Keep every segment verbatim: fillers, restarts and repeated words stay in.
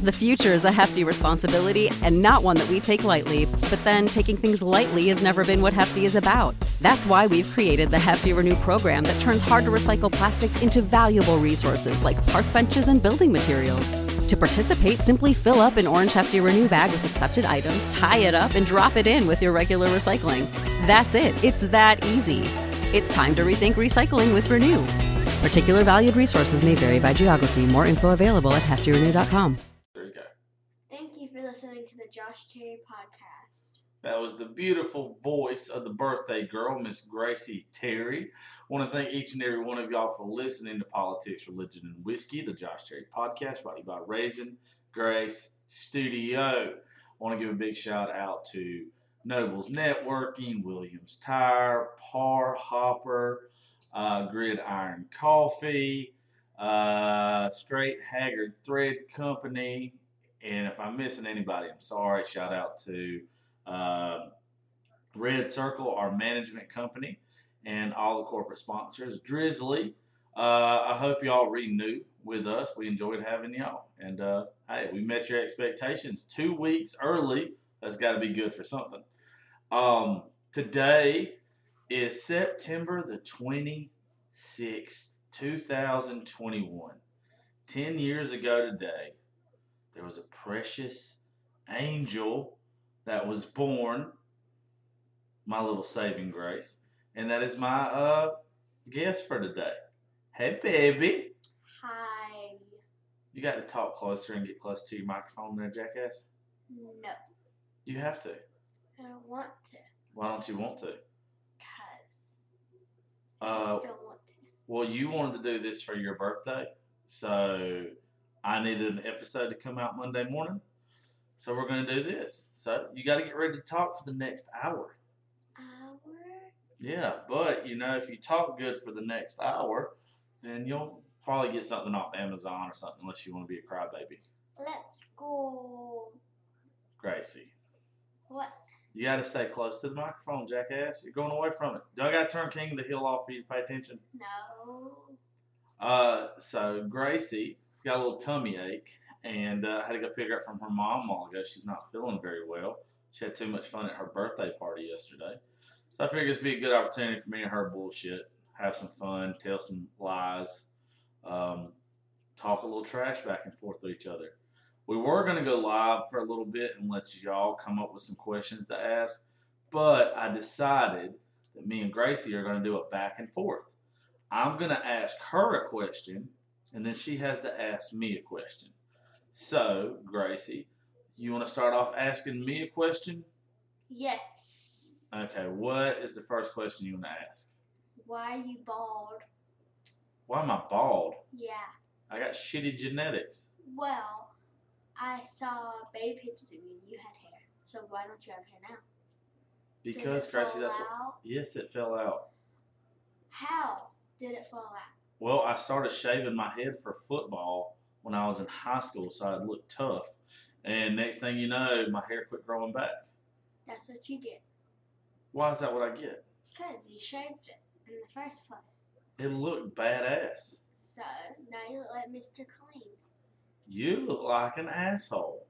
The future is a hefty responsibility and not one that we take lightly, but then taking things lightly has never been what Hefty is about. That's why we've created the Hefty Renew program that turns hard-to-recycle plastics into valuable resources like park benches and building materials. To participate, simply fill up an orange Hefty Renew bag with accepted items, tie it up, and drop it in with your regular recycling. That's it. It's that easy. It's time to rethink recycling with Renew. Particular valued resources may vary by geography. More info available at hefty renew dot com. There you go. Thank you for listening to the Josh Terry podcast. That was the beautiful voice of the birthday girl, Miss Gracie Terry. I want to thank each and every one of y'all for listening to Politics, Religion, and Whiskey, the Josh Terry podcast, brought to you by Raisin Grace Studio. I want to give a big shout out to Nobles Networking, Williams Tire, Par Hopper, uh, Gridiron Coffee, uh, Straight Haggard Thread Company, and if I'm missing anybody, I'm sorry. Shout out to uh, Red Circle, our management company, and all the corporate sponsors. Drizzly, uh, I hope y'all renew with us. We enjoyed having y'all, and uh, hey, we met your expectations two weeks early. That's got to be good for something. Um, today is September the twenty-sixth, two thousand twenty-one. Ten years ago today, there was a precious angel that was born, my little saving grace, and that is my uh, guest for today. Hey, baby. Hi. You got to talk closer and get close to your microphone there, jackass. No, You have to. I don't want to. Why don't you want to? Because I Uh, just don't want to. well, you wanted to do this for your birthday, so I needed an episode to come out Monday morning. So we're going to do this. So you got to get ready to talk for the next hour. Hour? Yeah, but, you know, if you talk good for the next hour, then you'll probably get something off Amazon or something, unless you want to be a crybaby. Let's go. Gracie, What? you got to stay close to the microphone, jackass. You're going away from it. Do I got to turn King of the Hill off for you to pay attention? No. Uh, so Gracie's got a little tummy ache, and uh, I had to go pick her up from her mom a while ago. She's not feeling very well. She had too much fun at her birthday party yesterday. So I figured this would be a good opportunity for me and her bullshit, have some fun, tell some lies, um, talk a little trash back and forth to each other. We were going to go live for a little bit and let y'all come up with some questions to ask, but I decided that me and Gracie are going to do a back and forth. I'm going to ask her a question, and then she has to ask me a question. So, Gracie, you want to start off asking me a question? Yes. Okay, what is the first question you want to ask? Why are you bald? Why am I bald? Yeah. I got shitty genetics. Well, I saw baby pictures of you and you had hair. So why don't you have hair now? Because, Did it Gracie, fall that's what... out? Yes, it fell out. How did it fall out? Well, I started shaving my head for football when I was in high school, so I'd look tough. And next thing you know, my hair quit growing back. That's what you get. Why is that what I get? Because you shaved it in the first place. It looked badass. So now you look like Mister Clean. You look like an asshole.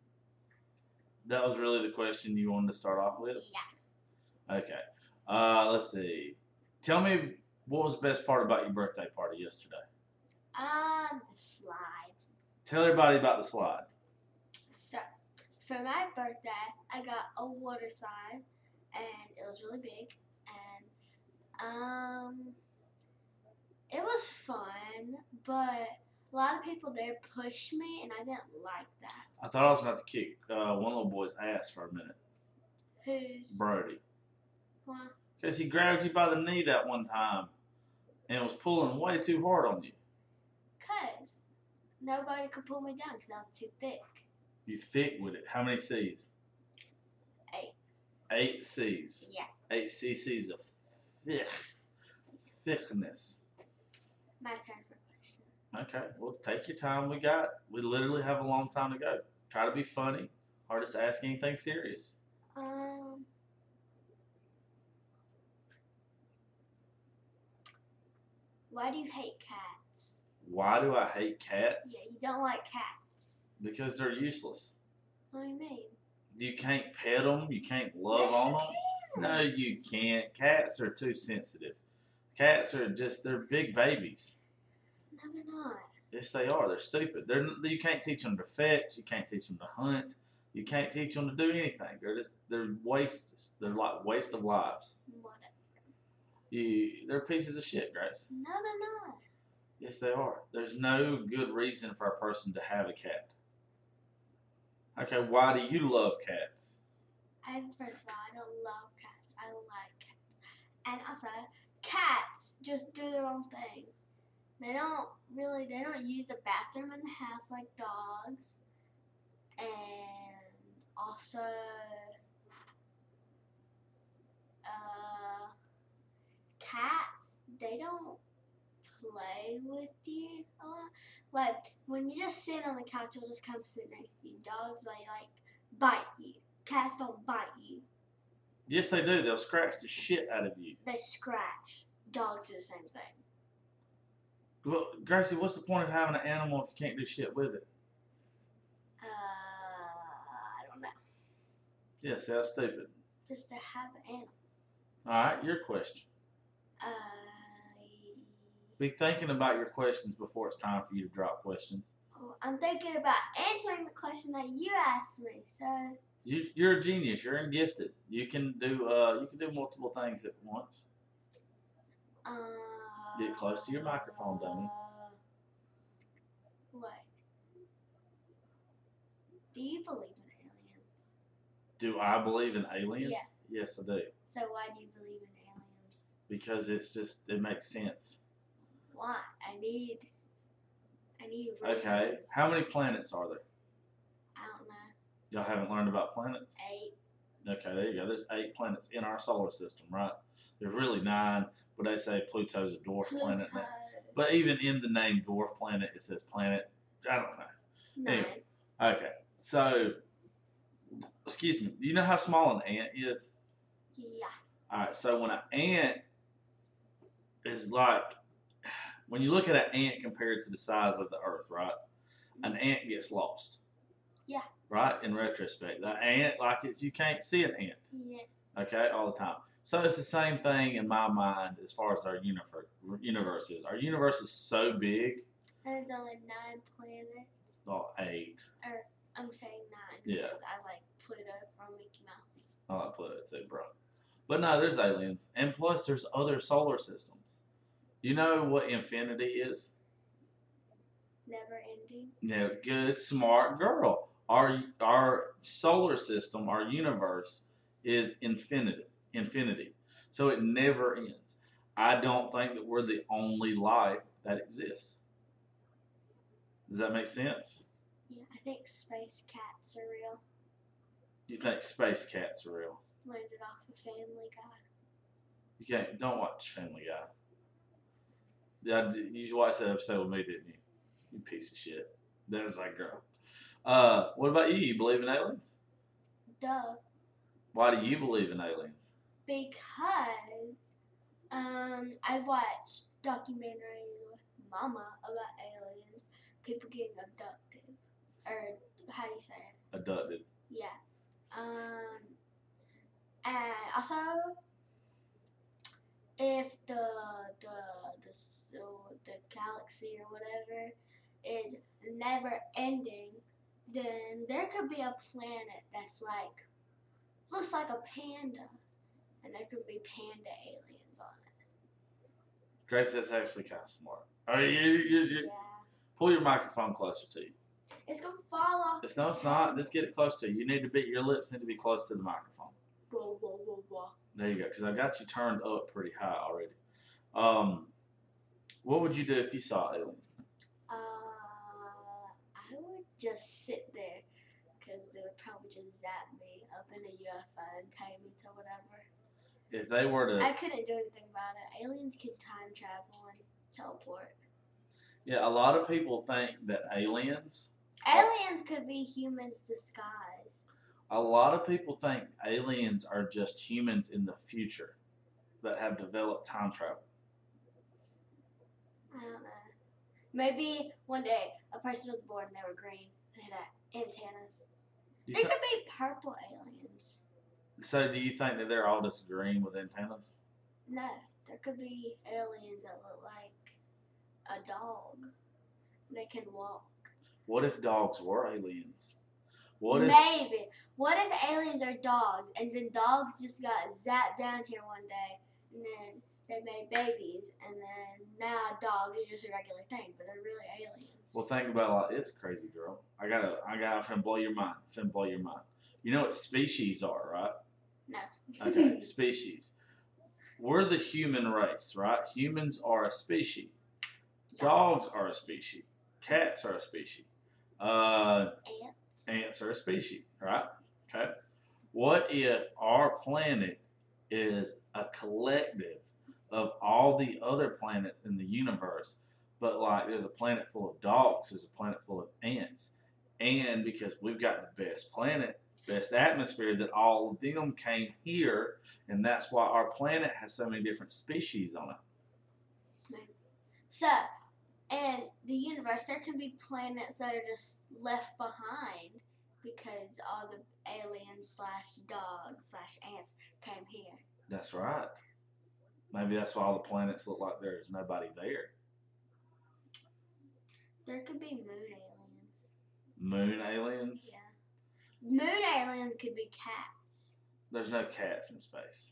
That was really the question you wanted to start off with? Yeah. Okay. Uh, let's see. Tell me what was the best part about your birthday party yesterday? Um, the slide. Tell everybody about the slide. So, for my birthday, I got a water slide, and it was really big, and um, it was fun, but a lot of people there pushed me, and I didn't like that. I thought I was about to kick uh, one little boy's ass for a minute. Who's? Brody. Why? Because he grabbed you by the knee that one time and was pulling way too hard on you. Because nobody could pull me down because I was too thick. You thick with it. How many C's? Eight. Eight C's. Yeah. Eight cc's of thick. Thickness. My turn for a question. Okay, well, take your time. We got, we literally have a long time to go. Try to be funny. Or just ask anything serious. Um, why do you hate cats? Why do I hate cats? Yeah, you don't like cats. Because they're useless. What do you mean? You can't pet them. You can't love Yes, on you them. can. No, you can't. Cats are too sensitive. Cats are just, they're big babies. No, they're not. Yes, they are. They're stupid. They're, you can't teach them to fetch. You can't teach them to hunt. You can't teach them to do anything. They're just, they're wastes. They're like waste of lives. Whatever. You, they're pieces of shit, Grace. No, they're not. Yes, they are. There's no good reason for a person to have a cat. Okay, why do you love cats? I, first of all, I don't love cats. I like cats. And also, cats just do their own thing. They don't really, they don't use the bathroom in the house like dogs. And also, uh, cats, they don't play with you a lot. Like, when you just sit on the couch, they'll just come sit next to you. Dogs, they, like, bite you. Cats don't bite you. Yes, they do. They'll scratch the shit out of you. They scratch. Dogs do the same thing. Well, Gracie, what's the point of having an animal if you can't do shit with it? Uh, I don't know. Yes, that's stupid. Just to have an animal. All right, your question. Uh, Be thinking about your questions before it's time for you to drop questions. oh, I'm thinking about answering the question that you asked me. So, You, you're a genius. You're gifted. You can do uh, you can do multiple things at once. uh, Get close to your microphone, dummy. What? Do you believe in aliens? Do I believe in aliens? Yeah. Yes, I do. So why do you believe in aliens? Because it's just it makes sense. Why? I need. I need reasons. Okay. How many planets are there? I don't know. Y'all haven't learned about planets? Eight. Okay, there you go. There's eight planets in our solar system, right? There's really nine, but they say Pluto's a dwarf Pluto. planet now. But even in the name dwarf planet, it says planet. I don't know. Nine. Anyway. Okay, so, excuse me. Do you know how small an ant is? Yeah. All right, so when an ant is like, when you look at an ant compared to the size of the earth, right? An ant gets lost. Yeah. Right? In retrospect. The ant, like it's, you can't see an ant. Yeah. Okay, all the time. So it's the same thing in my mind as far as our universe, universe is. Our universe is so big. And it's only nine planets. Oh, eight. Or I'm saying nine. Yeah. Because I like Pluto from Mickey Mouse. I like Pluto too, bro. But no, there's aliens. And plus, there's other solar systems. You know what infinity is? Never ending. Yeah, good, smart girl. Our our solar system, our universe, is infinity. Infinity. So it never ends. I don't think that we're the only life that exists. Does that make sense? Yeah, I think space cats are real. You think space cats are real? Learned it off of Family Guy. You can't. Don't watch Family Guy. Yeah, you watched that episode with me, didn't you? You piece of shit. That's like girl. Uh, what about you? You believe in aliens? Duh. Why do you believe in aliens? Because um, I've watched documentaries with Mama about aliens, people getting abducted, or how do you say it? Abducted. Yeah. Um, and also, if the the the so the galaxy or whatever is never ending, then there could be a planet that's like looks like a panda. And there could be panda aliens on it. Grace, that's actually kind of smart. Are you, you, you, you Yeah. pull your microphone closer to you. It's gonna fall off. It's no, it's not. Just get it close to you. You need to be. Your lips need to be close to the microphone. Whoa, whoa, whoa, whoa. There you go. Because I got you turned up pretty high already. Um, what would you do if you saw an alien? Uh, I would just sit there, cause they would probably just zap me up in a U F O and take me to whatever. If they were to, I couldn't do anything about it. Aliens can time travel and teleport. yeah, a lot of people think that aliens. Aliens could be humans disguised. A lot of people think aliens are just humans in the future that have developed time travel. I don't know. Maybe one day a person was born and they were green. that antennas. You They th- could be purple aliens. so, do you think that they're all disagreeing with antennas? No, there could be aliens that look like a dog. They can walk. What if dogs were aliens? What if Maybe. What if aliens are dogs and then dogs just got zapped down here one day and then they made babies and then now dogs are just a regular thing, but they're really aliens. Well, think about it like this, crazy girl. I gotta, I gotta finna blow your mind. Finna blow your mind. You know what species are, right? No. Okay, species. We're the human race, right? Humans are a species. Dogs are a species. Cats are a species. Uh, Ants. ants are a species, right? Okay. What if our planet is a collective of all the other planets in the universe, but like there's a planet full of dogs, there's a planet full of ants, and because we've got the best planet, best atmosphere, that all of them came here, and that's why our planet has so many different species on it. So, in the universe, there can be planets that are just left behind because all the aliens slash dogs slash ants came here. That's right. Maybe that's why all the planets look like there's nobody there. There could be moon aliens. Moon aliens? Yeah. Moon aliens could be cats. There's no cats in space.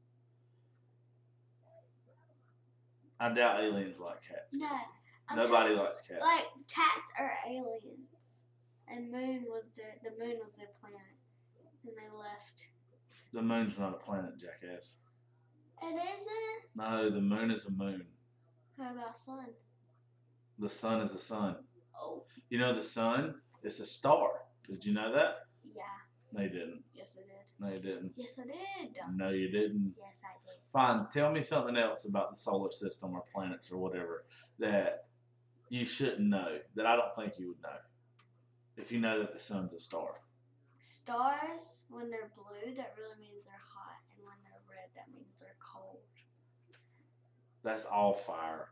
I doubt aliens like cats. No. Gracie. I'm Nobody talking- likes cats. Like, cats are aliens. And moon was their, the moon was their planet. And they left. The moon's not a planet, jackass. It isn't? No, the moon is a moon. How about sun? The sun is a sun. Oh, You know the sun is a star. Did you know that? yeah. No, you didn't. Yes, I did. No, you didn't. Yes, I did. No, you didn't. Yes, I did. Fine. Tell me something else about the solar system or planets or whatever that you shouldn't know, that I don't think you would know, if you know that the sun's a star. Stars, when they're blue, that really means they're hot. And when they're red, that means they're cold. That's all fire.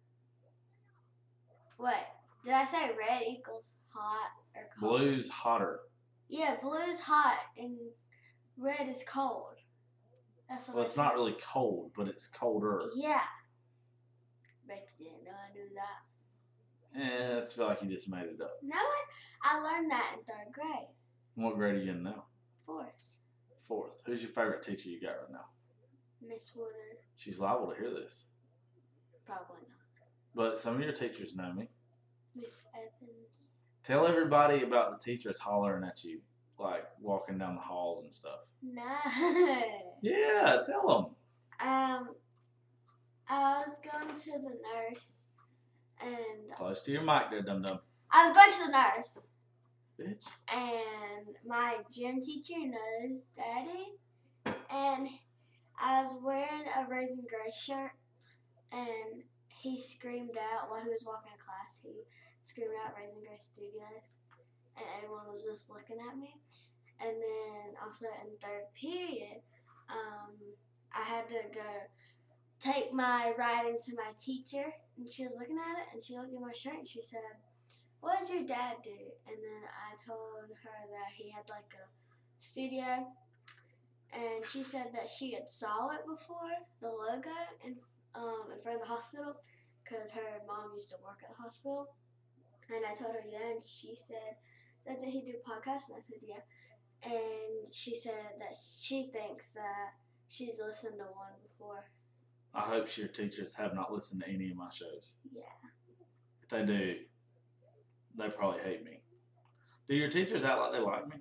What? Did I say red equals hot or cold? Blue's hotter. Yeah, blue's hot and red is cold. That's what Well, I it's not said. really cold, but it's colder. Yeah. Bet you didn't know I knew that. Eh, it's feel like you just made it up. Know what? I learned that in third grade. What grade are you in now? Fourth. Fourth. Who's your favorite teacher you got right now? Miss Woodard. She's liable to hear this. Probably not. But some of your teachers know me. Miss Evans. Tell everybody about the teachers hollering at you, like walking down the halls and stuff. No. Yeah, tell them. um, I was going to the nurse, and Close to your mic there, dum dum. I was going to the nurse, Bitch. and my gym teacher knows Daddy, and I was wearing a Raisin Gray shirt, and he screamed out while he was walking to class. He screamed out Raisin Gray Studios, and everyone was just looking at me. And then also in third period, um, I had to go take my writing to my teacher, and she was looking at it, and she looked at my shirt, and she said, "What does your dad do?" And then I told her that he had like a studio, and she said that she had saw it before, the logo, in um in front of the hospital, because her mom used to work at the hospital. And I told her yeah, and she said that did he do podcasts, and I said yeah. And she said that she thinks that she's listened to one before. I hope your teachers have not listened to any of my shows. Yeah. If they do, they probably hate me. Do your teachers act like they like me?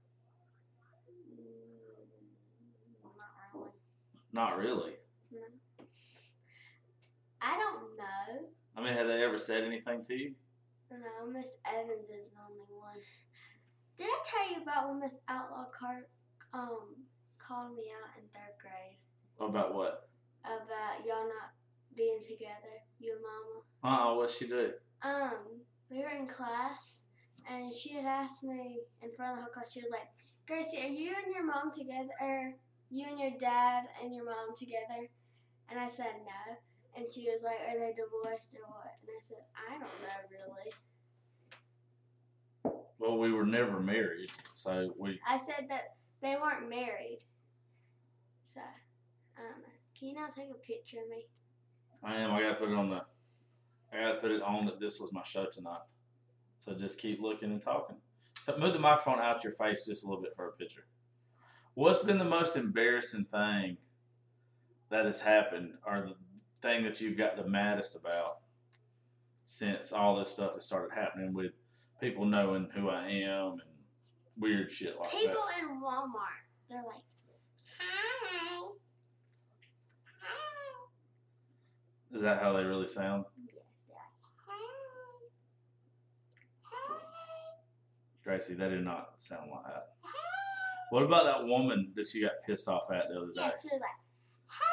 Mm, not really. Not really. No. I don't know. I mean, have they ever said anything to you? No, Miss Evans is the only one. Did I tell you about when Miss Outlaw Cart um called me out in third grade About what? about y'all not being together, you and Mama? Uh-uh, what'd she do? Um, we were in class, and she had asked me in front of the whole class. She was like, "Gracie, are you and your mom together? Or you and your dad and your mom together?" And I said no. And she was like, "Are they divorced or what?" And I said, "I don't know really." Well, we were never married, so we. I said that they weren't married. So, I don't know. Can you now take a picture of me? I am. I gotta put it on the. I gotta put it on that this was my show tonight. So just keep looking and talking. Move the microphone out your face just a little bit for a picture. What's been the most embarrassing thing that has happened, or the thing that you've got the maddest about since all this stuff has started happening with people knowing who I am and weird shit like People that? in Walmart, they're like, hi. Hi. Is that how they really sound? Yes, they're like, hi. Hi. Gracie, they do not sound like that. What about that woman that you got pissed off at the other day? Yes, she was like, hi.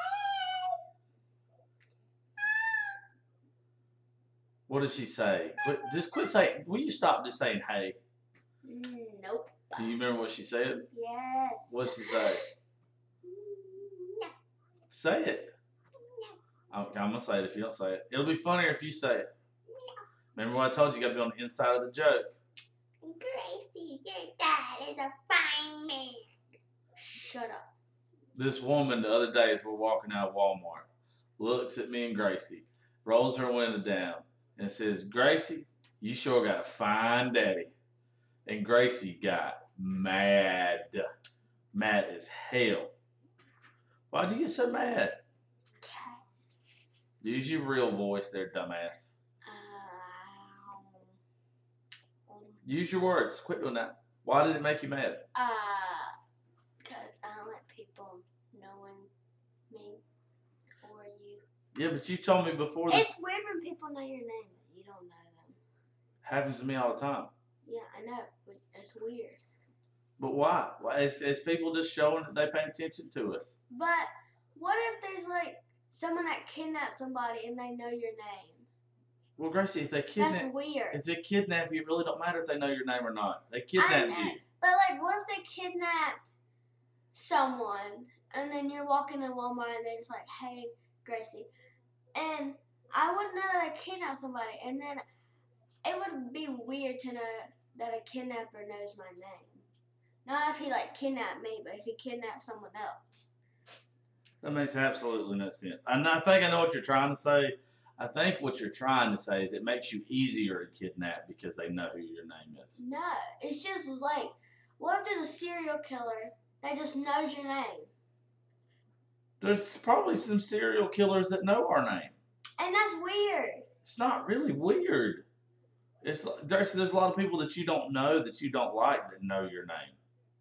What did she say? Quit, just quit saying. Will you stop just saying hey? Mm, nope. Do you remember what she said? Yes. What did she say? No. Say it. I'm, I'm gonna say it if you don't say it. It'll be funnier if you say it. Remember what I told you? You gotta be on the inside of the joke. Gracie, your dad is a fine man. Shut up. This woman the other day as we're walking out of Walmart looks at me and Gracie, rolls her window down, and says, "Gracie, you sure got a fine daddy." And Gracie got mad. Mad as hell. Why'd you get so mad? Cats. Use your real voice there, dumbass. Um, Use your words. Quit doing that. Why did it make you mad? uh, because I don't like people knowing me or you. Yeah, but you told me before that It's weird when people know your name and you don't know them. happens to me all the time. Yeah, I know, but it's weird. But why? Why? It's, it's people just showing that they pay attention to us. But what if there's like someone that kidnapped somebody and they know your name? Well, Gracie, if they That's kidnap, weird. if they kidnap you, it really don't matter if they know your name or not. They I kidnapped know. you. But like, what if they kidnapped someone and then you're walking in Walmart and they're just like, "Hey, Gracie," and I wouldn't know that I kidnapped somebody, and then it would be weird to know that a kidnapper knows my name. Not if he like kidnapped me, but if he kidnapped someone else. That makes absolutely no sense. And I think I know what you're trying to say. I think what you're trying to say is it makes you easier to kidnap because they know who your name is. No, it's just like, what if there's a serial killer that just knows your name? There's probably some serial killers that know our name. And that's weird. It's not really weird. It's like, there's, there's a lot of people that you don't know that you don't like that know your name.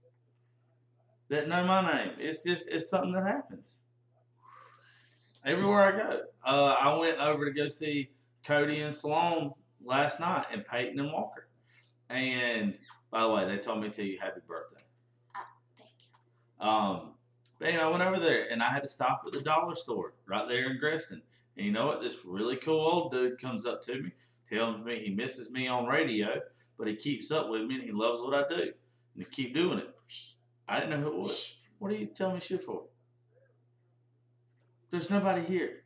That know my name. It's just it's something that happens. Everywhere I go. Uh, I went over to go see Cody and Salone last night, and Peyton and Walker. And by the way, they told me to tell you happy birthday. Ah, thank you. Um, but anyway, I went over there and I had to stop at the dollar store right there in Greston. And you know what? This really cool old dude comes up to me, tells me he misses me on radio, but he keeps up with me and he loves what I do. And he keep doing it. I didn't know who it was. What are you telling me shit for? There's nobody here.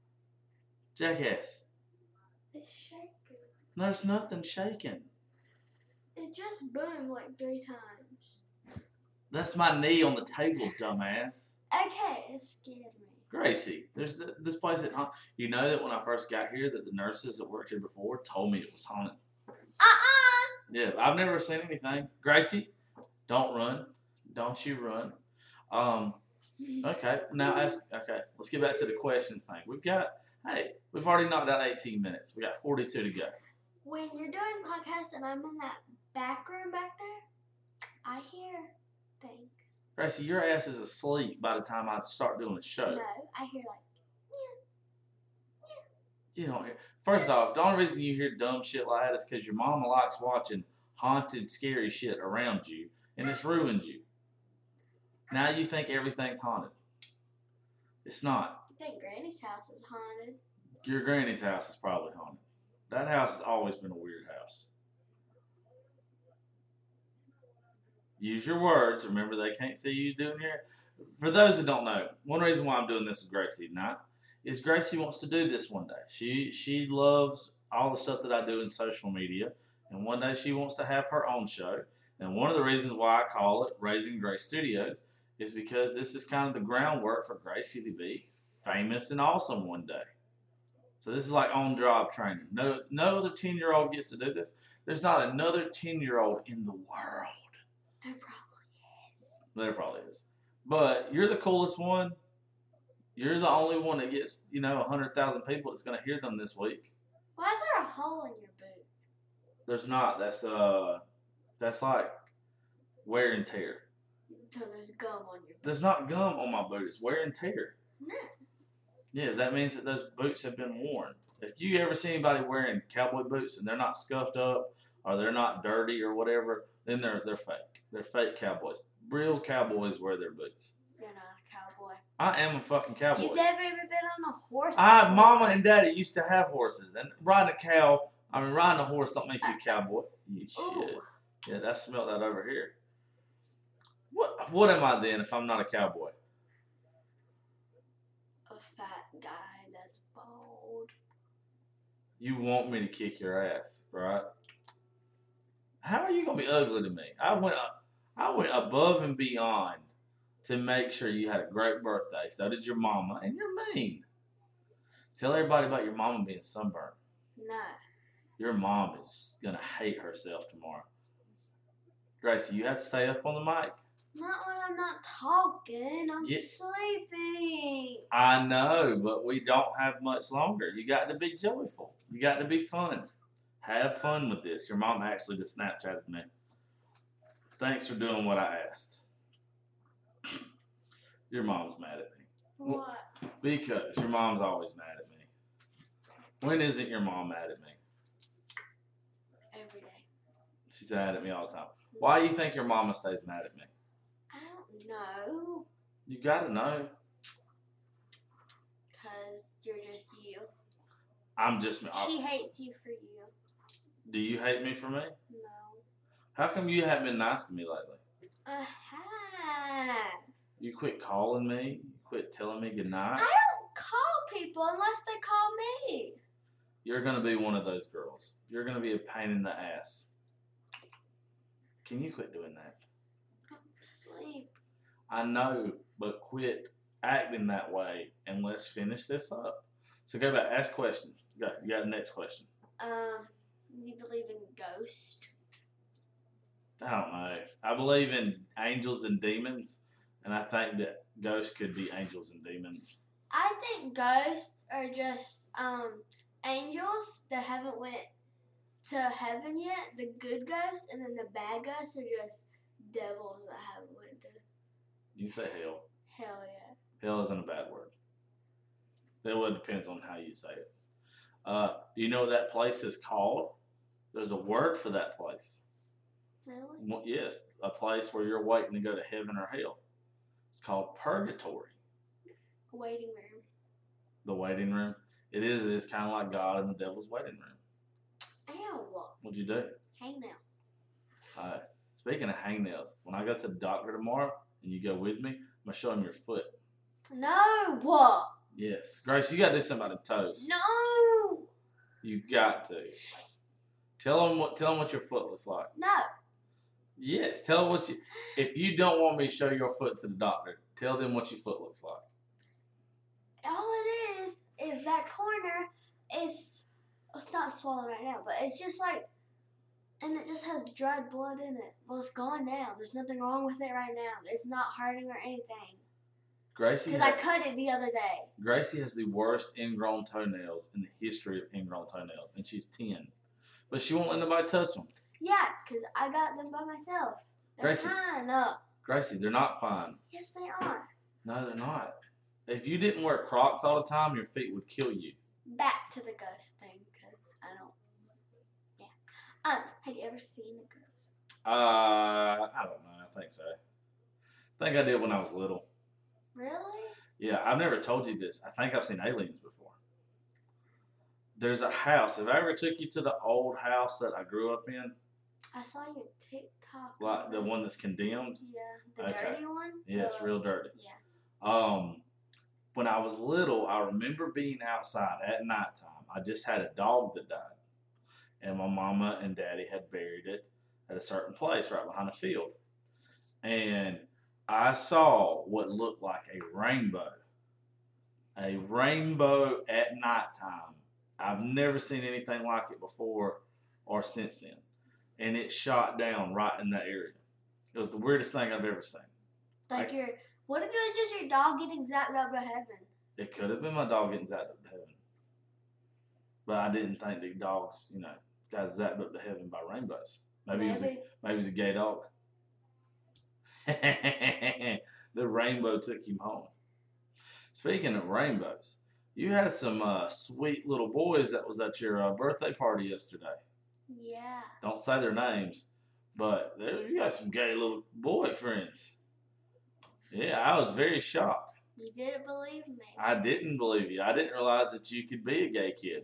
Jackass. It's shaking. There's nothing shaking. It just boomed like three times. That's my knee on the table, dumbass. Okay, it scared me. Gracie, there's the, this place at haunt. You know that when I first got here, that the nurses that worked here before told me it was haunted. Uh-uh. Yeah, I've never seen anything. Gracie, don't run. Don't you run. Um, okay, now ask. Okay, let's get back to the questions thing. We've got. Hey, we've already knocked out eighteen minutes. We got forty-two to go. When you're doing podcasts and I'm in that back room back there, I hear things. Gracie, your ass is asleep by the time I start doing the show. No, I hear like, You don't hear. First off, the only reason you hear dumb shit like that is because your mama likes watching haunted, scary shit around you, and it's ruined you. Now you think everything's haunted. It's not. I think Granny's house is haunted. Your granny's house is probably haunted. That house has always been a weird house. Use your words. Remember, they can't see you doing here. For those who don't know, one reason why I'm doing this with Gracie tonight is Gracie wants to do this one day. She she loves all the stuff that I do in social media, And one day she wants to have her own show. And one of the reasons why I call it Raising Grace Studios is because this is kind of the groundwork for Gracie to be famous and awesome one day. So this is like on-job training. No, no other ten-year-old gets to do this. There's not another ten-year-old in the world. There probably is. There probably is. But you're the coolest one. You're the only one that gets, you know, one hundred thousand people that's going to hear them this week. Why is there a hole in your boot? There's not. That's uh, that's like wear and tear. So there's gum on your boot. There's not gum on my boot. It's wear and tear. No. Yeah, that means that those boots have been worn. If you ever see anybody wearing cowboy boots and they're not scuffed up or they're not dirty or whatever, then they're they're fake. They're fake cowboys. Real cowboys wear their boots. You're not a cowboy. I am a fucking cowboy. You've never even been on a horse. I, before. Mama and Daddy used to have horses, and riding a cow, I mean, riding a horse don't make you a cowboy. You shit. Ooh. Yeah, that smelled that over here. What What am I then if I'm not a cowboy? A fat guy that's bald. You want me to kick your ass, right? How are you gonna be ugly to me? I went, I went above and beyond to make sure you had a great birthday. So did your mama, and you're mean. Tell everybody about your mama being sunburned. No. Your mom is gonna hate herself tomorrow. Gracie, you have to stay up on the mic. Not when I'm not talking. I'm Get- sleeping. I know, but we don't have much longer. You got to be joyful. You got to be fun. Have fun with this. Your mom actually just Snapchatted me. Thanks for doing what I asked. Your mom's mad at me. What? Because your mom's always mad at me. When isn't your mom mad at me? Every day. She's mad at me all the time. Why do you think your mama stays mad at me? I don't know. You got to know. Because you're just you. I'm just me. She hates you for you. Do you hate me for me? No. How come you haven't been nice to me lately? I have. You quit calling me. You quit telling me I goodnight. don't call people unless they call me. You're going to be one of those girls. You're going to be a pain in the ass. Can you quit doing that? Sleep. I know, but quit acting that way and let's finish this up. So go back, ask questions. You got, you got the next question. Um, you believe in ghosts? I don't know. I believe in angels and demons, and I think that ghosts could be angels and demons. I think ghosts are just um angels that haven't went to heaven yet, the good ghosts, and then the bad ghosts are just devils that haven't went to You can say hell. hell yet. Hell isn't a bad word. It well, depends on how you say it. Uh, do you know what that place is called? There's a word for that place. Really? Well, yes, a place where you're waiting to go to heaven or hell. It's called purgatory. A waiting room. The waiting room. It is. It is kind of like God in the devil's waiting room. Ow. What'd you do? Hang now. Uh, speaking of hangnails, when I go to the doctor tomorrow and you go with me, I'm gonna show him your foot. No. What? Yes, Grace, you gotta do something about the toes. No. You got to. Tell him what. Tell him what your foot looks like. No. Yes, tell them what you. If you don't want me to show your foot to the doctor, tell them what your foot looks like. All it is is that corner is. It's not swollen right now, but it's just like, and it just has dried blood in it. Well, it's gone now. There's nothing wrong with it right now. It's not hurting or anything. Gracie, Because I ha- cut it the other day. Gracie has the worst ingrown toenails in the history of ingrown toenails, and she's ten, but she won't let nobody touch them. Yeah, because I got them by myself. They're Gracie. fine up. Gracie, they're not fine. Yes, they are. No, they're not. If you didn't wear Crocs all the time, your feet would kill you. Back to the ghost thing, because I don't. Yeah. Um, have you ever seen a ghost? Uh, I don't know. I think so. I think I did when I was little. Really? Yeah, I've never told you this. I think I've seen aliens before. There's a house. If I ever took you to the old house that I grew up in, I saw your TikTok. like the one that's condemned, Yeah, the Okay. dirty one. yeah, it's The- real dirty. Yeah. Um, when I was little, I remember being outside at nighttime. I just had a dog that died, and my mama and daddy had buried it at a certain place right behind a field. And I saw what looked like a rainbow. A rainbow at nighttime. I've never seen anything like it before or since then. And it shot down right in that area. It was the weirdest thing I've ever seen. Like I, your, what if it was just your dog getting zapped up to heaven? It could have been my dog getting zapped up to heaven. But I didn't think the dogs, you know, got zapped up to heaven by rainbows. Maybe, Maybe. It, was a, maybe it was a gay dog. The rainbow took him home. Speaking of rainbows, you had some uh, sweet little boys that was at your uh, birthday party yesterday. Yeah. Don't say their names, but there, you got some gay little boy friends. Yeah, I was very shocked. You didn't believe me. I didn't believe you. I didn't realize that you could be a gay kid.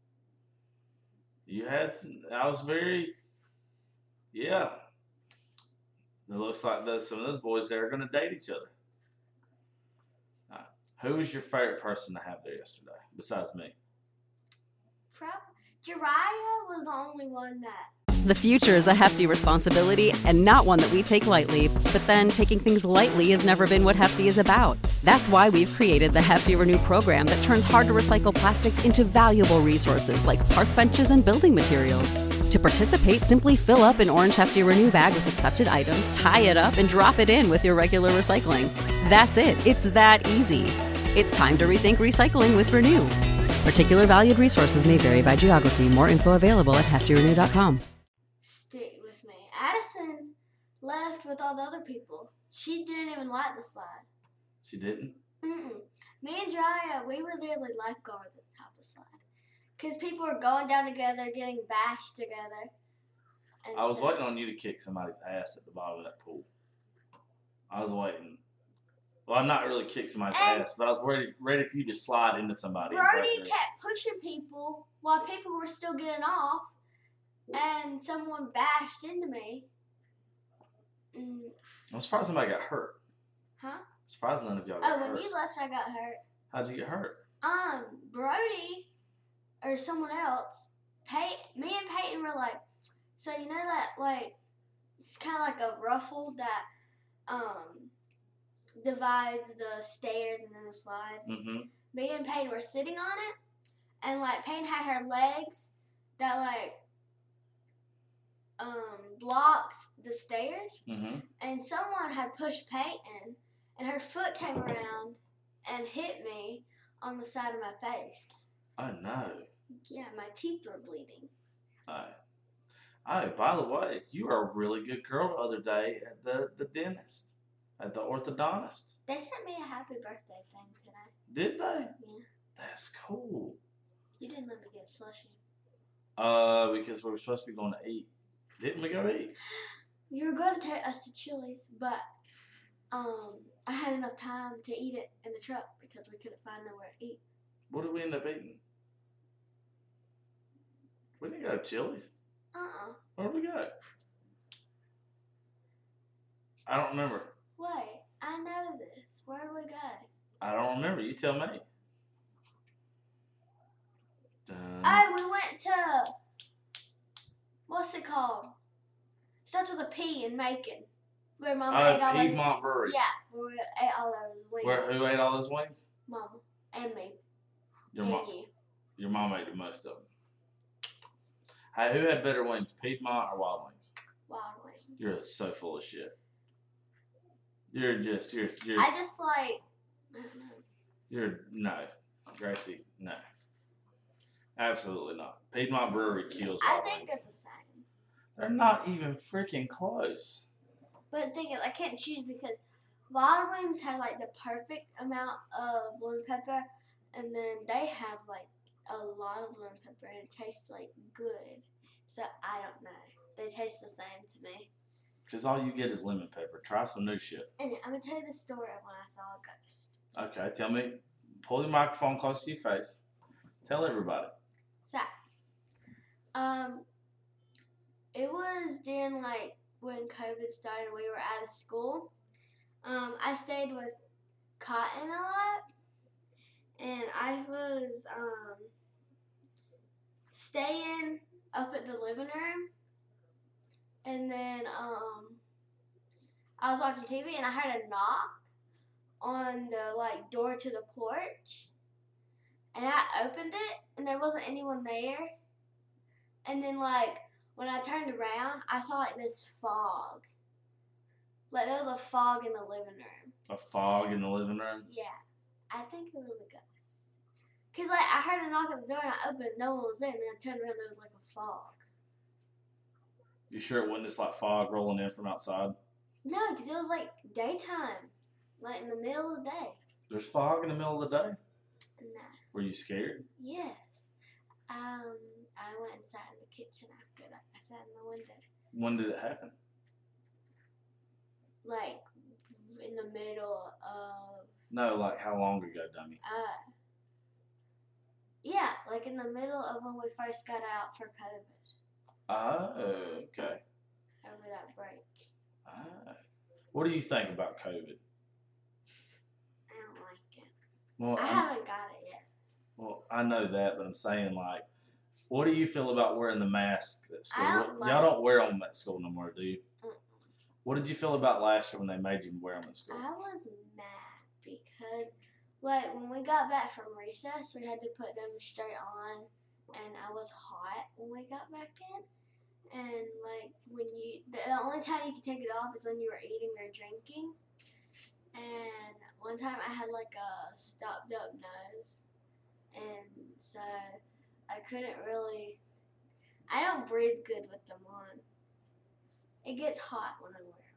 You had some, I was very, yeah. It looks like those, some of those boys there are going to date each other. Uh, who was your favorite person to have there yesterday, besides me? Pro- Jiraiya was the only one that. The future is a hefty responsibility and not one that we take lightly, but then taking things lightly has never been what Hefty is about. That's why we've created the Hefty Renew program that turns hard to recycle plastics into valuable resources like park benches and building materials. To participate, simply fill up an orange Hefty Renew bag with accepted items, tie it up, and drop it in with your regular recycling. That's it. It's that easy. It's time to rethink recycling with Renew. Particular valued resources may vary by geography. More info available at hefty renew dot com. Stick with me. Addison left with all the other people. She didn't even like the slide. She didn't? Mm-mm. Me and Jaya, we were literally lifeguards at the top of the slide. Because people were going down together, getting bashed together. And I was so, waiting on you to kick somebody's ass at the bottom of that pool. I was waiting. Well, I'm not really kick somebody's And ass, but I was ready, ready for you to slide into somebody. and Brody break their- kept pushing people while people were still getting off. And someone bashed into me. Mm, I'm surprised somebody got hurt. huh? Surprised none of y'all Oh, got when hurt. you left, I got hurt. How'd you get hurt? Um, Brody or someone else, Pey- me and Peyton were like, so you know that like it's kind of like a ruffle that um divides the stairs and then the slide. Mm-hmm. Me and Peyton were sitting on it, and like Peyton had her legs that like um blocked the stairs, Mm-hmm. and someone had pushed Peyton, and her foot came around and hit me on the side of my face. Oh, no. Yeah, my teeth were bleeding. Oh. Oh, by the way, you were a really good girl the other day at the, the dentist, at the orthodontist. They sent me a happy birthday thing today. Did they? Yeah. That's cool. You didn't let me get slushy. Uh, because we were supposed to be going to eat. Didn't we go eat? You were going to take us to Chili's, but um, I had enough time to eat it in the truck because we couldn't find nowhere to eat. What did we end up eating? We didn't go to Chili's. Uh-uh. Where'd we go? I don't remember. Wait, I know this. Where did we go? I don't remember. You tell me. Dun. Oh, we went to, what's it called? Starts with a P in Macon. Where Mama ate Oh, all those. Piedmont Brewery. Yeah, where we ate all those wings. Where who ate all those wings? Mama and me Your and mom. you. Your mom ate the most of them. Hey, who had better wings, Piedmont or Wild Wings? Wild wings. You're so full of shit. You're just you're you're I just like. I don't know. you're no, Gracie, no, absolutely not. Piedmont Brewery kills I Wild think Wings. they're the same. They're not even freaking close. But the thing is, I can't choose because Wild Wings have like the perfect amount of lemon pepper, and then they have like a lot of lemon pepper, and it tastes like good. So I don't know. They taste the same to me. Because all you get is lemon pepper. Try some new shit. And I'm gonna tell you the story of when I saw a ghost. Okay, tell me. Pull your microphone close to your face. Tell everybody. So, um, it was during like when COVID started. We were out of school. Um, I stayed with Cotton a lot, and I was um staying up at the living room, and then um, I was watching T V and I heard a knock on the like door to the porch, and I opened it and there wasn't anyone there. And then like when I turned around, I saw like this fog. Like there was a fog in the living room. A fog in the living room? Yeah, I think it was a ghost. Cause like I heard a knock on the door and I opened, no one was there, and then I turned around, there was like a fog. You sure it wasn't just like fog rolling in from outside? No, because it was like daytime, like in the middle of the day. There's fog in the middle of the day? Nah. Were you scared? Yes. Um, I went and sat in the kitchen after that. I sat in the window. When did it happen? Like in the middle of. No, like how long ago, dummy? Uh. Yeah, like in the middle of when we first got out for COVID. Oh, okay. Over that break. Ah. What do you think about COVID? I don't like it. Well, I I'm- haven't got it yet. Well, I know that, but I'm saying, like, what do you feel about wearing the masks at school? I don't like- Y'all don't wear them at school no more, do you? Mm-mm. What did you feel about last year when they made you wear them at school? I was mad because, like, when we got back from recess, we had to put them straight on, and I was hot when we got back in. And, like, when you, the only time you could take it off is when you were eating or drinking. And one time I had, like, a stopped up nose, and so I couldn't really, I don't breathe good with them on. It gets hot when I wear them.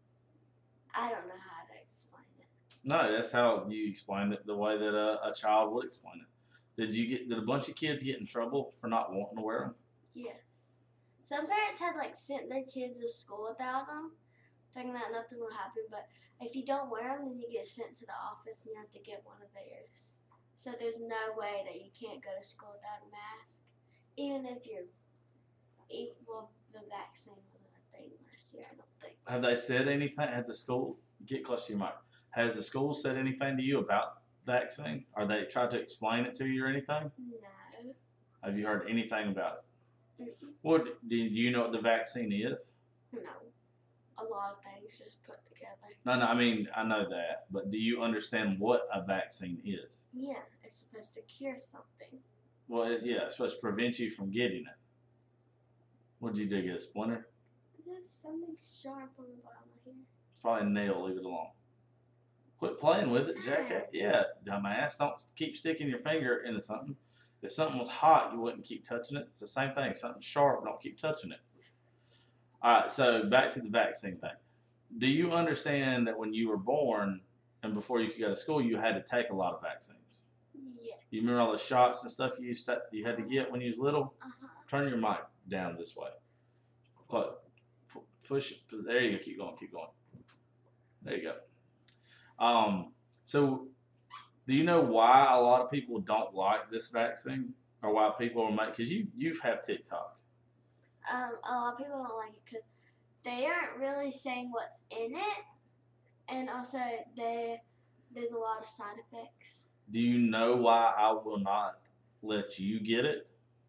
I don't know how to explain it. No, that's how you explained it, the way that a, a child would explain it. Did you get? Did a bunch of kids get in trouble for not wanting to wear them? Yes. Some parents had like sent their kids to school without them, thinking that nothing would happen. But if you don't wear them, then you get sent to the office and you have to get one of theirs. So there's no way that you can't go to school without a mask, even if you're. Well, the vaccine wasn't a thing last year, I don't think. Have they said anything at the school? Get close to your mic. Has the school said anything to you about vaccine? Or they tried to explain it to you or anything? No. Have you heard anything about it? Mm-mm. What do you know what the vaccine is? No. A lot of things just put together. No, no. I mean, I know that, but do you understand what a vaccine is? Yeah, it's supposed to cure something. Well, it's, yeah, it's supposed to prevent you from getting it. What did you do? Get a splinter? Just something sharp on the bottom of here. It's probably a nail. Leave it alone. Quit playing with it, jackass. Yeah, dumbass. Don't keep sticking your finger into something. If something was hot, you wouldn't keep touching it. It's the same thing. Something sharp, don't keep touching it. All right, so back to the vaccine thing. Do you understand that when you were born and before you could go to school, you had to take a lot of vaccines? Yeah. You remember all the shots and stuff you used to, you had to get when you was little? Uh-huh. Turn your mic down this way. Close. Pu- Push it. There you go. Keep going. Keep going. There you go. Um. So, do you know why a lot of people don't like this vaccine, or why people are making? Because you you have TikTok. Um, a lot of people don't like it because they aren't really saying what's in it, and also they there's a lot of side effects. Do you know why I will not let you get it?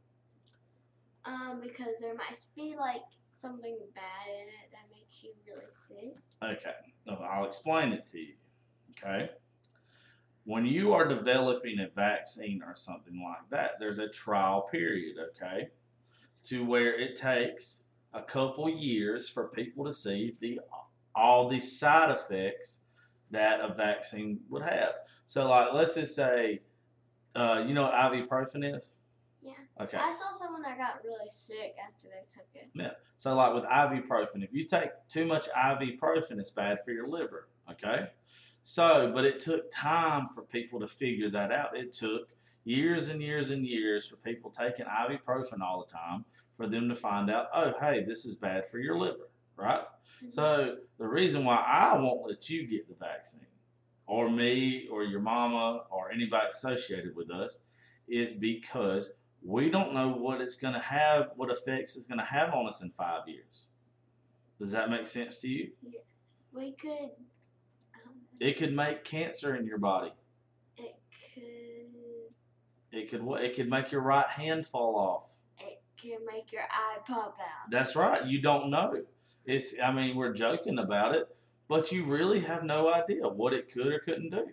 Um, because there might be like something bad in it that makes you really sick. Okay, so I'll explain it to you. Okay, when you are developing a vaccine or something like that, there's a trial period. Okay, to where it takes a couple years for people to see the all the side effects that a vaccine would have. So, like, let's just say, uh, you know what ibuprofen is? Yeah. Okay. I saw someone that got really sick after they took it. Yeah. So, like with ibuprofen, if you take too much ibuprofen, it's bad for your liver. Okay. So, but it took time for people to figure that out. It took years and years and years for people taking ibuprofen all the time for them to find out, oh, hey, this is bad for your liver, right? Mm-hmm. So, the reason why I won't let you get the vaccine, or me, or your mama, or anybody associated with us, is because we don't know what it's going to have, what effects it's going to have on us in five years. Does that make sense to you? Yes. We could. Um, It could make cancer in your body. it could. It could what? It could make your right hand fall off. It can make your eye pop out. That's right. You don't know. It's. I mean, we're joking about it, but you really have no idea what it could or couldn't do.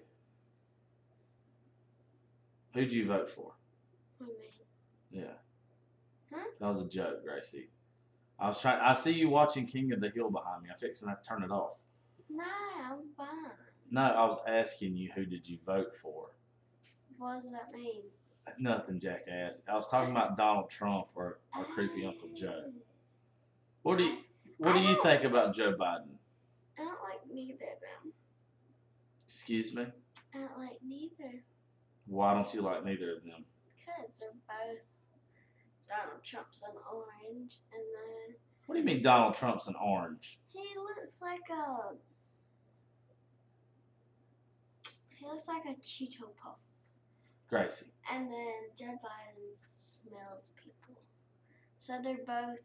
Who'd you vote for? What do you mean? Yeah. Huh? That was a joke, Gracie. I was trying. I see you watching King of the Hill behind me. I'm fixing to turn it off. No, I'm fine. No, I was asking you who did you vote for. What does that mean? Nothing, jackass. I was talking about Donald Trump or, or creepy Uncle Joe. What do you What do you think about Joe Biden? I don't like neither of them. Excuse me. I don't like neither. Why don't you like neither of them? Because they're both Donald Trump's an orange, and then What do you mean Donald Trump's an orange? he looks like a he looks like a Cheeto Puff. Gracie. And then Joe Biden smells people. So they're both.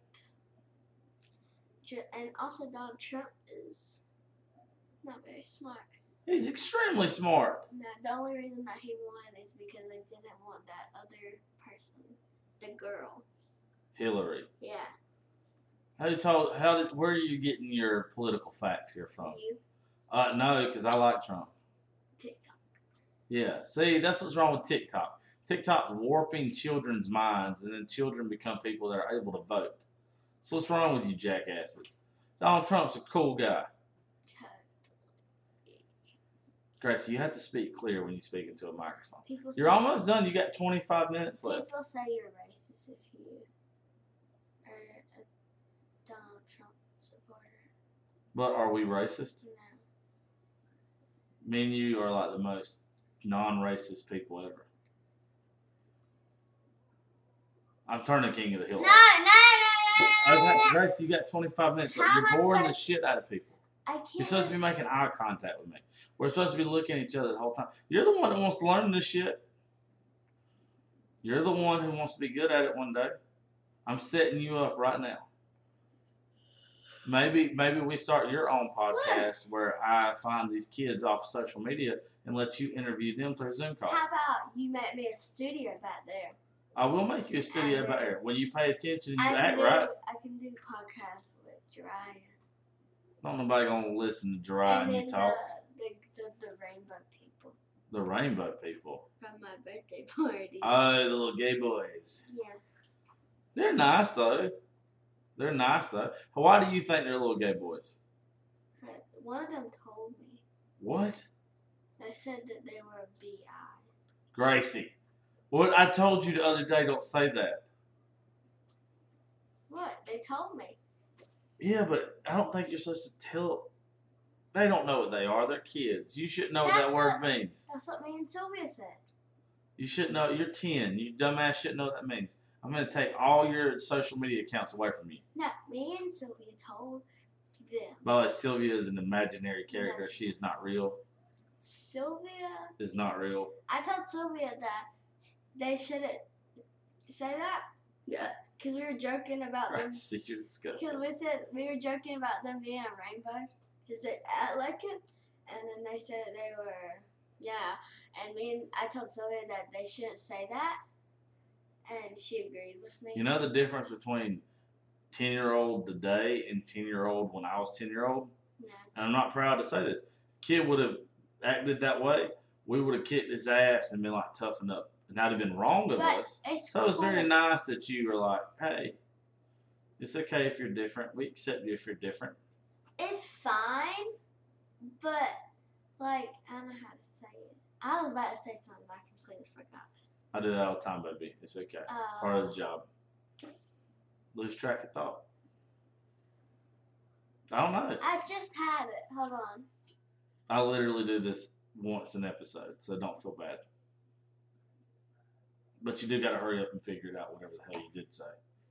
And also, Donald Trump is not very smart. He's extremely smart. No, the only reason that he won is because they didn't want that other person, the girl. Hillary. Yeah. Who told? How did? Where are you getting your political facts here from? You. Uh, no, because I like Trump. TikTok. Yeah. See, that's what's wrong with TikTok. TikTok warping children's minds, and then children become people that are able to vote. So what's wrong with you jackasses? Donald Trump's a cool guy. Gracie, you have to speak clear when you speak into a microphone. People You're say, almost done. You got twenty-five minutes left. People say you're racist if you are a Donald Trump supporter. But are we racist? No. Me and you are like the most non-racist people ever. I'm turning King of the Hill. No, no, no, no, no, Okay, no. Grace, you got twenty-five minutes left. How You're am I boring the supposed- shit out of people. I can't. You're supposed to be making eye contact with me. We're supposed to be looking at each other the whole time. You're the one that wants to learn this shit. You're the one who wants to be good at it one day. I'm setting you up right now. Maybe maybe we start your own podcast where I find these kids off social media and let you interview them through a Zoom call. How about you make me a studio back there? I will make you a studio back there. When you pay attention and you I can act do, right, I can do podcasts with Jiraiya. don't nobody gonna listen to Jiraiya and and you then talk. the, the, the, the rainbow people The rainbow people. from my birthday party. Oh, the little gay boys. yeah. They're nice though. They're nice though. Why do you think they're little gay boys? But one of them told me. What? They said that they were a B I. Gracie. What I told you the other day, don't say that. What? They told me. Yeah, but I don't think you're supposed to tell. They don't know what they are. They're kids. You should know what That's that word what- means. That's what me and Sylvia said. You should know. You're ten. You dumbass shouldn't know what that means. I'm going to take all your social media accounts away from you. No, me and Sylvia told them. By the way, Sylvia is an imaginary character. No. She is not real. Sylvia, Is not real. I told Sylvia that they shouldn't say that. Yeah. Because we were joking about them. Gracie, you're disgusting. Because we said we were joking about them being a rainbow. Because they act like it. And then they said they were, yeah. And me and I told Sylvia that they shouldn't say that. And she agreed with me. You know the difference between ten-year-old today and ten-year-old when I was ten-year-old? No. And I'm not proud to say this. Kid would have acted that way, we would have kicked his ass and been like, toughen up. And that'd have been wrong of But us. it's So it's very cool. nice that you were like, hey, it's okay if you're different. We accept you if you're different. It's fine, but like I don't know how to say it. I was about to say something, but I completely forgot. I do that all the time, baby. It's okay. It's Uh, part of the job. Lose track of thought. I don't know. I just had it. Hold on. I literally do this once an episode, so don't feel bad. But you do got to hurry up and figure it out, whatever the hell you did say.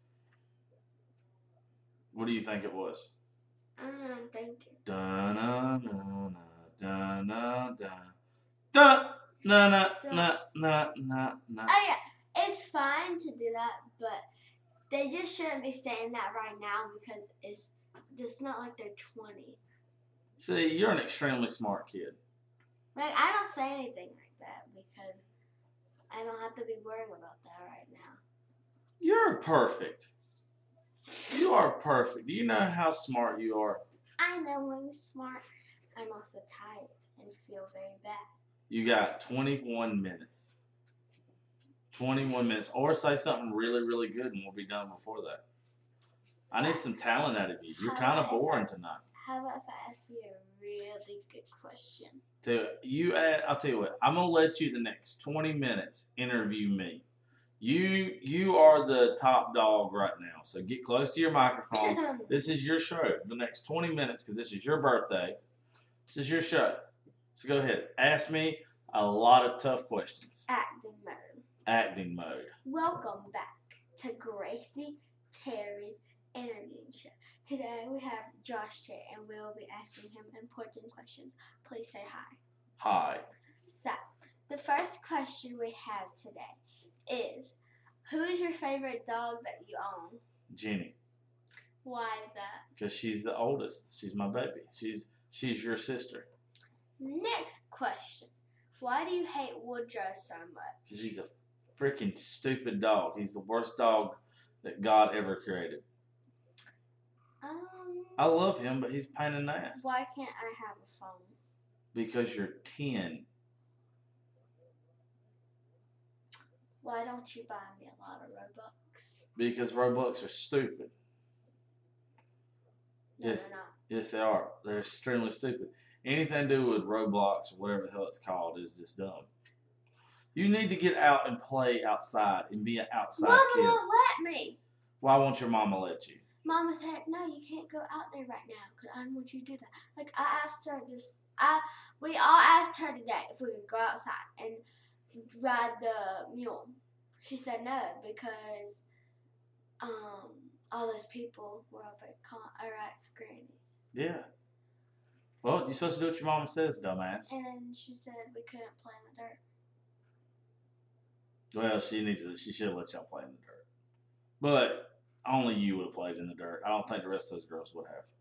What do you think it was? I don't know. Thank you. Da na na na da na da da na na na na na na. Oh yeah, it's fine to do that, but they just shouldn't be saying that right now because it's it's not like they're twenty. See, you're an extremely smart kid. Like I don't say anything like that because I don't have to be worried about that right now. You're perfect. You are perfect. Do you know how smart you are? I know I'm smart. I'm also tired and feel very bad. You got twenty-one minutes. twenty-one minutes. Or say something really, really good and we'll be done before that. I need some talent out of you. You're kind of boring tonight. How about if I ask you a really good question? So you, add, I'll tell you what. I'm gonna let you the next twenty minutes interview me. You, you are the top dog right now. So get close to your microphone. This is your show. The next twenty minutes, because this is your birthday. This is your show. So go ahead. Ask me a lot of tough questions. Acting mode. Acting mode. Welcome back to Gracie Terry's interviewing show. Today we have Josh Terry and we will be asking him important questions. Please say hi. Hi. So, the first question we have today is, who is your favorite dog that you own? Jenny. Why is that? Because she's the oldest. She's my baby. She's she's your sister. Next question. Why do you hate Woodrow so much? Because he's a freaking stupid dog. He's the worst dog that God ever created. Um. I love him, but he's a pain in the ass. Why can't I have a phone? Because you're ten. Why don't you buy me a lot of Robux? Because Robux are stupid. No, Yes. they're not. Yes, they are. They're extremely stupid. Anything to do with Roblox or whatever the hell it's called is just dumb. You need to get out and play outside and be an outside Mama kid. won't let me. Why won't your mama let you? Mama said, no, you can't go out there right now because I don't want you to do that. Like, I asked her this, I, we all asked her today if we could go outside and ride the mule. She said no because um, all those people were up at Con- Iraq's Granny's. Yeah. Well, you're supposed to do what your mama says, dumbass. And she said we couldn't play in the dirt. Well, she needs to. She should let y'all play in the dirt. But only you would have played in the dirt. I don't think the rest of those girls would have.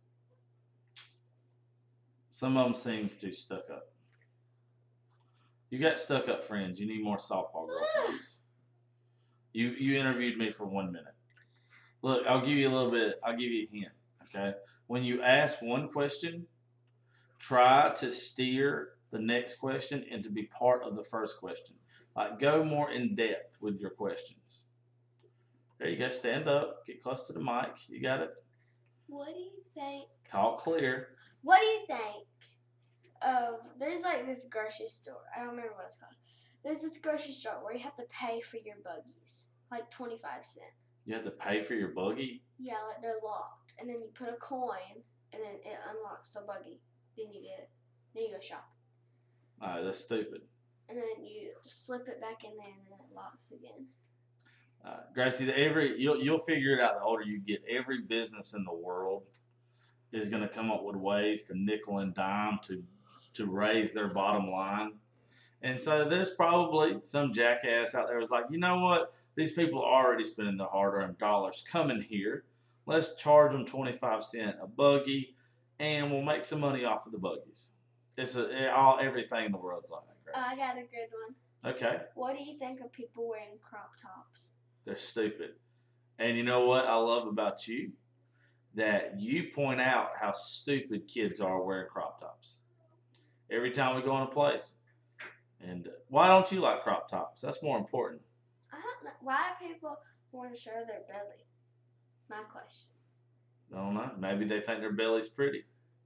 Some of them seems too stuck up. You got stuck up friends. You need more softball girlfriends. You you interviewed me for one minute. Look, I'll give you a little bit. I'll give you a hint. Okay, when you ask one question, try to steer the next question and to be part of the first question. Like, go more in depth with your questions. There you go. Stand up. Get close to the mic. You got it. What do you think? Talk clear. What do you think of, there's like this grocery store. I don't remember what it's called. There's this grocery store where you have to pay for your buggies. Like twenty-five cents. You have to pay for your buggy? Yeah, like they're locked. And then you put a coin and then it unlocks the buggy. Then you get it. Then you go shop. Alright, that's stupid. And then you slip it back in there and then it locks again. Uh, Gracie, the every you'll you'll figure it out the older you get. Every business in the world is going to come up with ways to nickel and dime to to raise their bottom line. And so there's probably some jackass out there who's like, you know what? These people are already spending their hard-earned dollars coming here. Let's charge them twenty-five cents a buggy, and we'll make some money off of the buggies. It's a, it, all everything in the world's like that, Oh, Gracie. I got a good one. Okay. What do you think of people wearing crop tops? They're stupid. And you know what I love about you? That you point out how stupid kids are wearing crop tops. Every time we go in a place. And why don't you like crop tops? That's more important. I don't know. Why do people want to show their belly? My question. I don't know. Maybe they think their belly's pretty.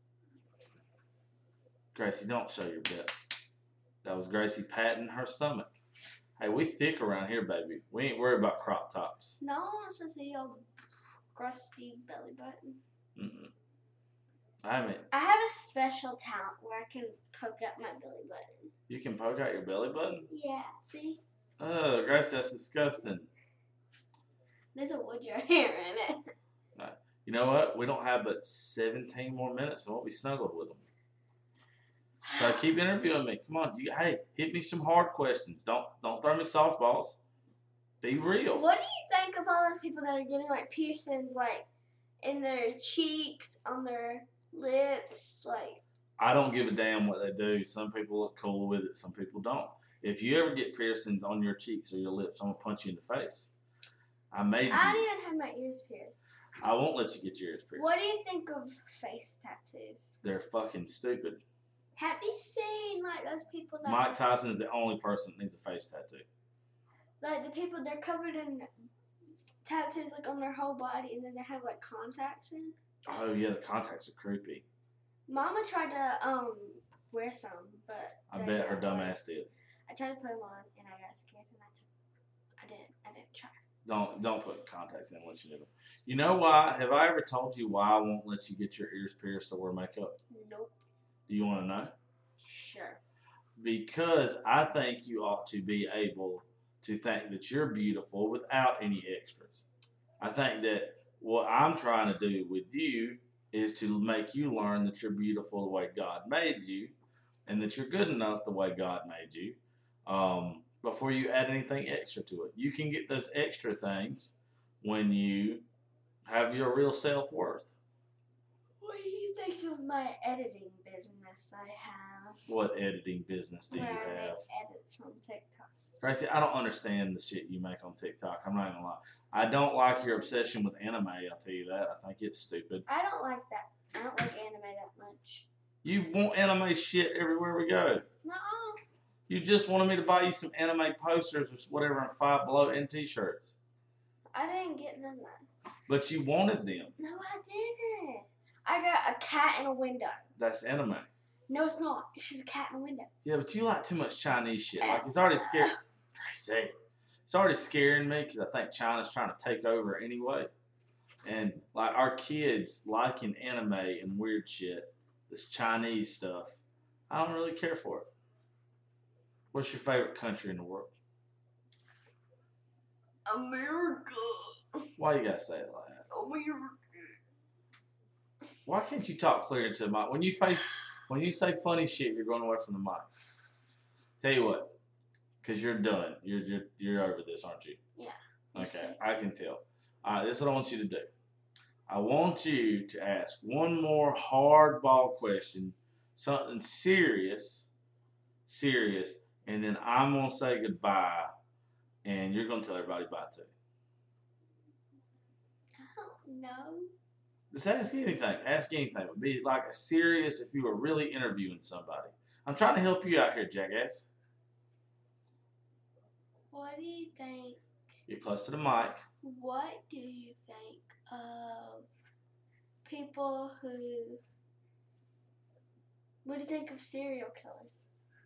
Gracie, don't show your belly. That was Gracie patting her stomach. Hey, we thick around here, baby. We ain't worried about crop tops. No one wants to see your crusty belly button. Mm-mm. I mean, I have a special talent where I can poke out my belly button. you can poke out your belly button? Yeah, see? Oh, Gracie, that's disgusting. There's a wood your hair in it. You know what? We don't have but seventeen more minutes and we'll be snuggled with them. So keep interviewing me. Come on. You, hey, hit me some hard questions. Don't don't throw me softballs. Be real. What do you think of all those people that are getting like piercings like in their cheeks, on their lips, like I don't give a damn what they do. Some people look cool with it. Some people don't. If you ever get piercings on your cheeks or your lips, I'm going to punch you in the face. I made you. I don't even have my ears pierced. I won't let you get your ears pierced. What do you think of face tattoos? They're fucking stupid. Have you seen like those people that Mike Tyson is the only person that needs a face tattoo. like the people they're covered in tattoos like on their whole body and then they have like contacts in? Oh yeah, the contacts are creepy. Mama tried to um wear some, but I they bet her didn't dumb work. ass did. I tried to put them on and I got scared and I took I didn't I didn't try. Don't don't put contacts in unless you need them. You know why? Have I ever told you why I won't let you get your ears pierced or wear makeup? Nope. Do you want to know? Sure. Because I think you ought to be able to think that you're beautiful without any extras. I think that what I'm trying to do with you is to make you learn that you're beautiful the way God made you and that you're good enough the way God made you um, before you add anything extra to it. You can get those extra things when you have your real self-worth. What do you think of my editing business I have? What editing business do you Where I make have? edits on TikTok. Gracie, I don't understand the shit you make on TikTok. I'm not gonna lie. I don't like your obsession with anime, I'll tell you that. I think it's stupid. I don't like that. I don't like anime that much. You want anime shit everywhere we go. No. You just wanted me to buy you some anime posters or whatever and Five Below and t-shirts. I didn't get them that. But you wanted them. No, I didn't. I got a cat in a window. That's anime. No, it's not. It's just a cat in a window. Yeah, but you like too much Chinese shit. Like, it's already scared. Gracie. It's already scaring me because I think China's trying to take over anyway. And, like, our kids liking anime and weird shit, this Chinese stuff, I don't really care for it. What's your favorite country in the world? America. Why you gotta say it like that? America. Why can't you talk clear into the mic? When you face, when you say funny shit, you're going away from the mic. Tell you what, because you're done. You're, you're you're over this, aren't you? Yeah. Okay, I can tell. All right, this is what I want you to do. I want you to ask one more hardball question, something serious, serious, and then I'm gonna say goodbye, and you're gonna tell everybody bye too. I don't know. Just ask anything. Ask anything. It would be like a serious if you were really interviewing somebody. I'm trying to help you out here, jackass. What do you think? Get close to the mic. What do you think of people who? What do you think of serial killers?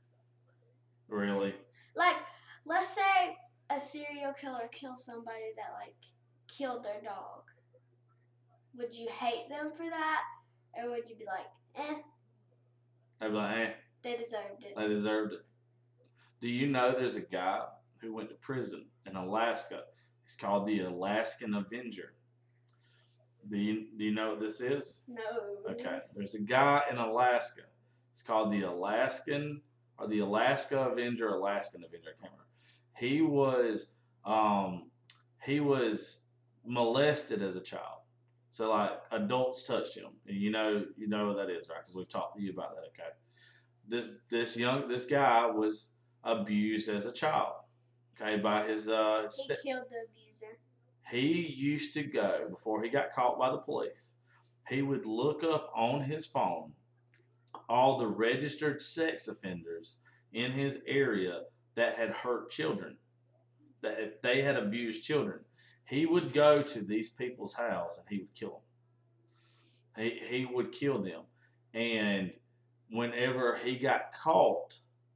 Really? Like, let's say a serial killer kills somebody that like killed their dog. Would you hate them for that, or would you be like, eh? I'd be like, eh, They deserved it. they deserved it. Do you know there's a guy who went to prison in Alaska? He's called the Alaskan Avenger. Do you, do you know what this is? No. Okay. There's a guy in Alaska. It's called the Alaskan, or the Alaska Avenger, Alaskan Avenger, I can't remember. He was, um, he was molested as a child. So, like, adults touched him, and you know, you know what that is, right? Because we've talked to you about that. Okay, this this young this guy was abused as a child. Okay, by his uh. He St- killed the abuser. he used to go before he got caught by the police. He would look up on his phone all the registered sex offenders in his area that had hurt children, that if they had abused children. He would go to these people's house and he would kill them. He, he would kill them. And whenever he got caught,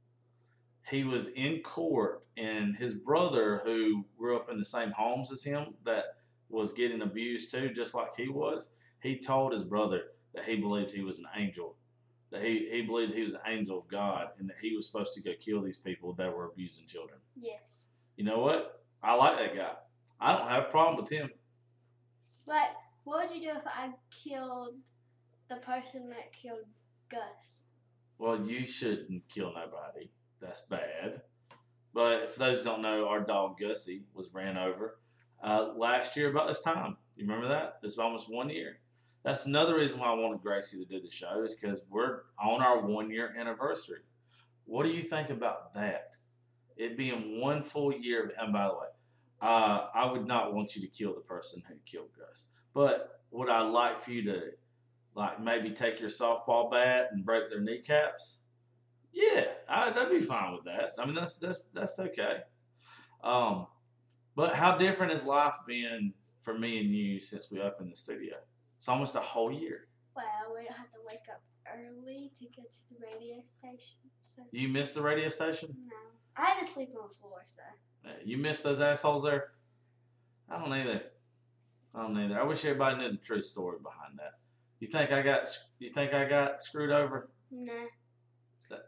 he was in court, and his brother, who grew up in the same homes as him, that was getting abused too, just like he was, he told his brother that he believed he was an angel, that he, he believed he was an angel of God, and that he was supposed to go kill these people that were abusing children. Yes. You know what? I like that guy. I don't have a problem with him. But what would you do if I killed the person that killed Gus? Well, you shouldn't kill nobody. That's bad. But for those who don't know, our dog Gussie was ran over uh, last year about this time. You remember that? It's almost one year. That's another reason why I wanted Gracie to do the show, is because we're on our one-year anniversary. What do you think about that? It being one full year. And by the way, Uh, I would not want you to kill the person who killed Gus. But would I like for you to, like, maybe take your softball bat and break their kneecaps? Yeah, I, I'd be fine with that. I mean, that's that's that's okay. Um, but how different has life been for me and you since we opened the studio? It's almost a whole year. Well, we don't have to wake up early to go to the radio station. So. You missed the radio station? No. I had to sleep on the floor, so. Yeah, you missed those assholes there? I don't either. I don't either. I wish everybody knew the true story behind that. You think I got? You think I got screwed over? Nah. That,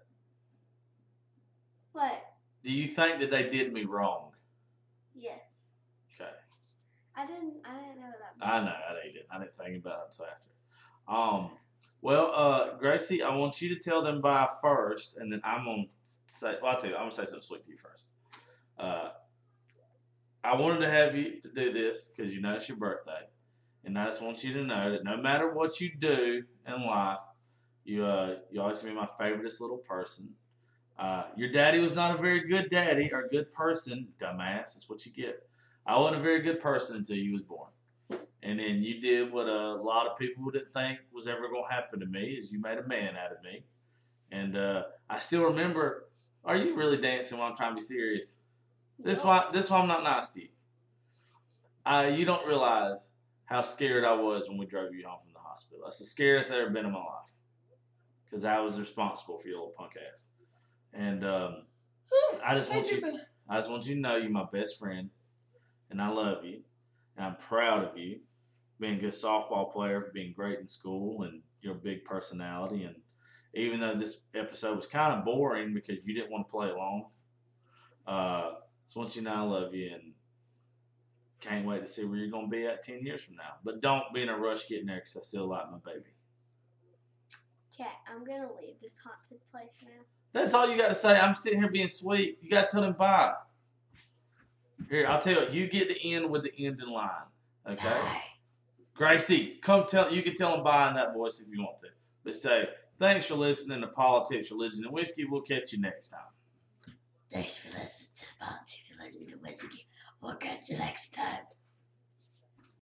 what? do you think that they did me wrong? Yes. Okay. I didn't. I didn't know that. I know. I didn't. I didn't think about it until after. Um. Well, uh, Gracie, I want you to tell them bye first, and then I'm gonna say. Well, I'll tell you. I'm gonna say something sweet to you first. Uh, I wanted to have you to do this because you know it's your birthday, and I just want you to know that no matter what you do in life, you uh, you always be my favoriteest little person. Uh, your daddy was not a very good daddy or a good person, dumbass. That's what you get. I wasn't a very good person until you was born, and then you did what a lot of people didn't think was ever going to happen to me. Is you made a man out of me, and uh, I still remember. Are you really dancing while I'm trying to be serious? This why this why I'm not nice to you. Uh, you don't realize how scared I was when we drove you home from the hospital. That's the scariest I've ever been in my life. Because I was responsible for your little punk ass. And um, I just want you I just want you to know you're my best friend. And I love you. And I'm proud of you. Being a good softball player, for being great in school, and you're a big personality. And even though this episode was kind of boring because you didn't want to play along, uh just want you to know I love you and can't wait to see where you're going to be at ten years from now. But don't be in a rush getting there because I still like my baby. Okay, I'm going to leave this haunted place now. That's all you got to say. I'm sitting here being sweet. You got to tell them bye. Here, I'll tell you what. You get to end with the ending line. Okay? Bye. Gracie, come tell. You can tell them bye in that voice if you want to. But say, thanks for listening to Politics, Religion, and Whiskey. We'll catch you next time. Thanks for listening to Politics, Religion, and Whiskey. We'll catch you next time.